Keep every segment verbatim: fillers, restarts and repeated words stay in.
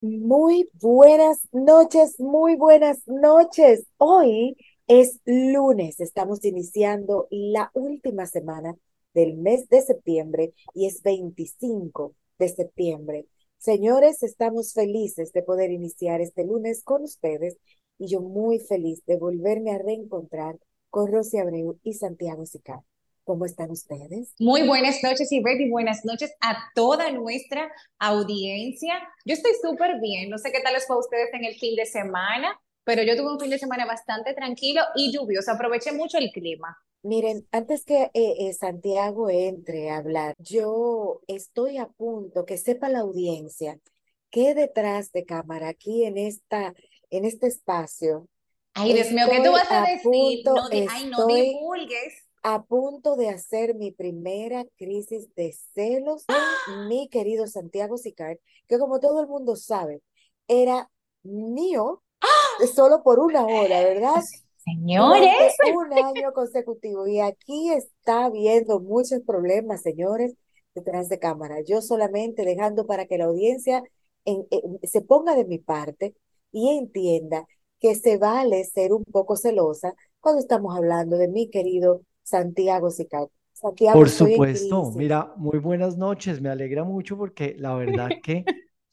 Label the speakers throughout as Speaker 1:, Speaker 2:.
Speaker 1: Muy buenas noches, muy buenas noches. Hoy es lunes, estamos iniciando la última semana del mes de septiembre y es veinticinco de septiembre. Señores, estamos felices de poder iniciar este lunes con ustedes y yo muy feliz de volverme a reencontrar con Rosy Abreu y Santiago Sicar. ¿Cómo están ustedes?
Speaker 2: Muy buenas noches, Ivette, y buenas noches a toda nuestra audiencia. Yo estoy súper bien, no sé qué tal les fue a ustedes en el fin de semana, pero yo tuve un fin de semana bastante tranquilo y lluvioso, aproveché mucho el clima.
Speaker 1: Miren, antes que eh, eh, Santiago entre a hablar, yo estoy a punto que sepa la audiencia que detrás de cámara, aquí en esta, en este espacio,
Speaker 2: Ay, Dios mío, ¿qué tú
Speaker 1: estoy
Speaker 2: vas a
Speaker 1: a
Speaker 2: decir?
Speaker 1: punto,
Speaker 2: No, di- ay, no
Speaker 1: estoy
Speaker 2: divulgues.
Speaker 1: a punto de hacer mi primera crisis de celos con mi querido Santiago Sicar, que como todo el mundo sabe, era mío solo por una hora, ¿verdad?
Speaker 2: Señores,
Speaker 1: Durante un año consecutivo. Y aquí está habiendo muchos problemas, señores, detrás de cámara. Yo solamente dejando para que la audiencia en- en- se ponga de mi parte y entienda que se vale ser un poco celosa cuando estamos hablando de mi querido Santiago Sical. Santiago,
Speaker 3: Por
Speaker 1: estoy en
Speaker 3: supuesto,
Speaker 1: crisis.
Speaker 3: mira, muy buenas noches, me alegra mucho porque la verdad que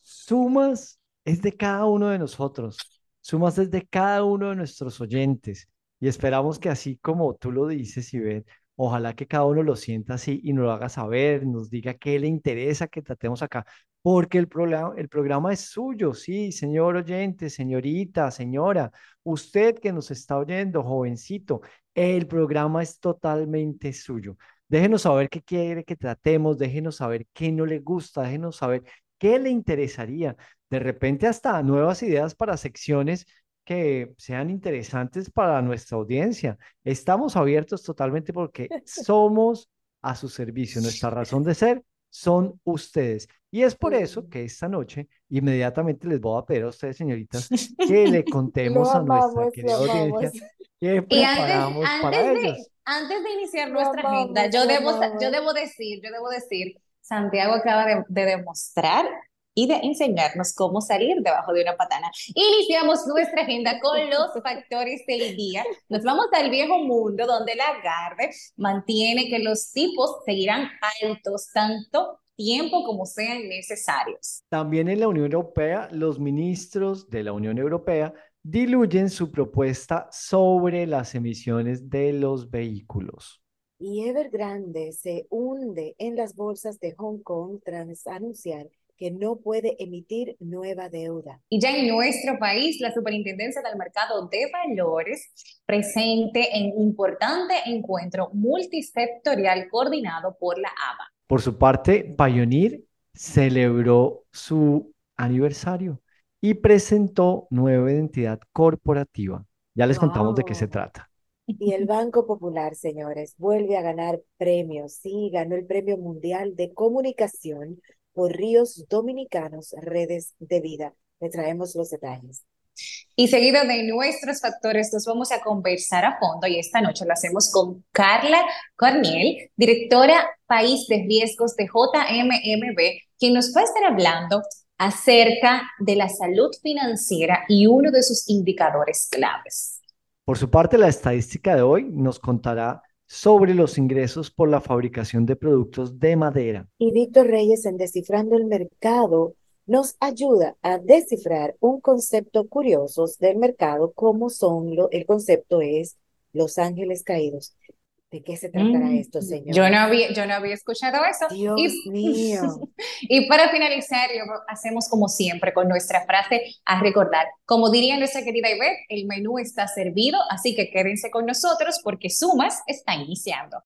Speaker 3: Sumas es de cada uno de nosotros, Sumas es de cada uno de nuestros oyentes y esperamos que así como tú lo dices, Ivette, ojalá que cada uno lo sienta así y nos lo haga saber, nos diga qué le interesa que tratemos acá, porque el programa, el programa es suyo, sí, señor oyente, señorita, señora, usted que nos está oyendo, jovencito, el programa es totalmente suyo. Déjenos saber qué quiere que tratemos, déjenos saber qué no le gusta, déjenos saber qué le interesaría. De repente hasta nuevas ideas para secciones que sean interesantes para nuestra audiencia. Estamos abiertos totalmente porque somos a su servicio. Nuestra razón de ser son ustedes. Y es por eso
Speaker 1: Sí.
Speaker 3: que esta noche inmediatamente les voy a pedir a ustedes, señoritas, que le
Speaker 1: Lo
Speaker 3: contemos a nuestra
Speaker 1: amamos, lo
Speaker 3: querida
Speaker 1: amamos,
Speaker 3: audiencia qué
Speaker 2: y antes,
Speaker 3: preparamos
Speaker 2: antes
Speaker 3: para
Speaker 2: de,
Speaker 3: ellos.
Speaker 2: antes de iniciar
Speaker 1: lo
Speaker 2: nuestra agenda,
Speaker 1: amamos,
Speaker 2: yo
Speaker 1: lo
Speaker 2: debo, sa- yo
Speaker 1: amamos.
Speaker 2: debo decir, yo debo decir, Santiago acaba de, de demostrar y de enseñarnos cómo salir debajo de una patana. Iniciamos nuestra agenda con los factores del día. Nos vamos al viejo mundo donde la Garde mantiene que los tipos seguirán altos tanto tiempo como sean necesarios.
Speaker 3: También en la Unión Europea, los ministros de la Unión Europea diluyen su propuesta sobre las emisiones de los vehículos.
Speaker 1: Y Evergrande se hunde en las bolsas de Hong Kong tras anunciar que no puede emitir nueva deuda.
Speaker 2: Y ya en nuestro país, la Superintendencia del Mercado de Valores presente en importante encuentro multisectorial coordinado por la A B A.
Speaker 3: Por su parte, Pioneer celebró su aniversario y presentó nueva identidad corporativa. Ya les contamos de qué se
Speaker 1: Wow.
Speaker 3: trata.
Speaker 1: Y el Banco Popular, señores, vuelve a ganar premios. Sí, ganó el Premio Mundial de Comunicación por Ríos Dominicanos, Redes de Vida. Le traemos los detalles.
Speaker 2: Y seguido de nuestros factores, nos vamos a conversar a fondo y esta noche lo hacemos con Carla Corniel, directora País de Riesgos de J M M B, quien nos va a estar hablando acerca de la salud financiera y uno de sus indicadores claves.
Speaker 3: Por su parte, la estadística de hoy nos contará sobre los ingresos por la fabricación de productos de madera.
Speaker 1: Y Víctor Reyes en Descifrando el Mercado nos ayuda a descifrar un concepto curioso del mercado, como son lo, el concepto es Los Ángeles Caídos. ¿De qué se tratará
Speaker 2: Mm,
Speaker 1: esto,
Speaker 2: yo no
Speaker 1: señores?
Speaker 2: había, yo no había escuchado eso.
Speaker 1: Dios
Speaker 2: Y,
Speaker 1: mío.
Speaker 2: y para finalizar, yo- hacemos como siempre con nuestra frase a recordar. Como diría nuestra querida Ivette, el menú está servido, así que quédense con nosotros porque Sumas está iniciando.